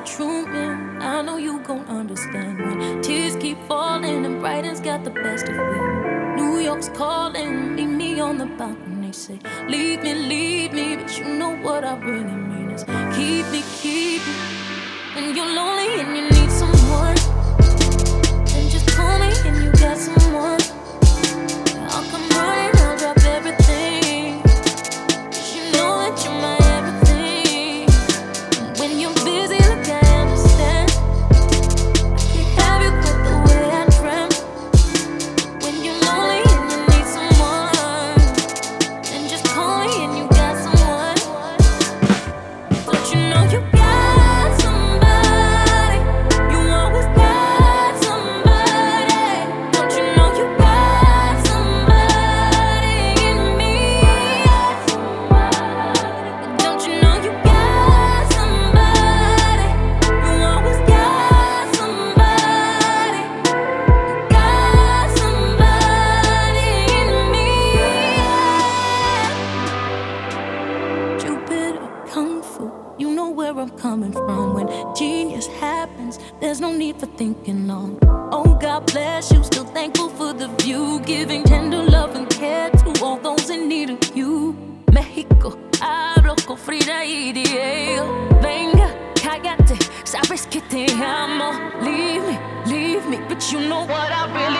true man. I know you gon' understand when tears keep falling and Brighton's got the best of me. New York's calling, meet me on the balcony. They say, leave me, but you know what I really mean is keep me. When you're lonely and you need someone, then just call me and you got someone. I'll come running, I'll drop everything, 'cause you know that you're my everything. And when you're busy, look, I understand. I can't have you quite the way I dreamt. When you're lonely and you need someone, then just call me and you got someone. Don't you know you got somebody? You always got somebody. Don't you know you got somebody in me? Don't you know you got somebody? You always got somebody. Got somebody in me. Jupiter, Kung Fu, you know where I'm coming from. When genius happens, there's no need for thinking long. Oh, God bless you, still thankful for the view, giving tender love and care to all those in need of you. Mexico, hablo con Frida y Diego. Venga, cállate, sabes que te amo. Leave me, but you know what I really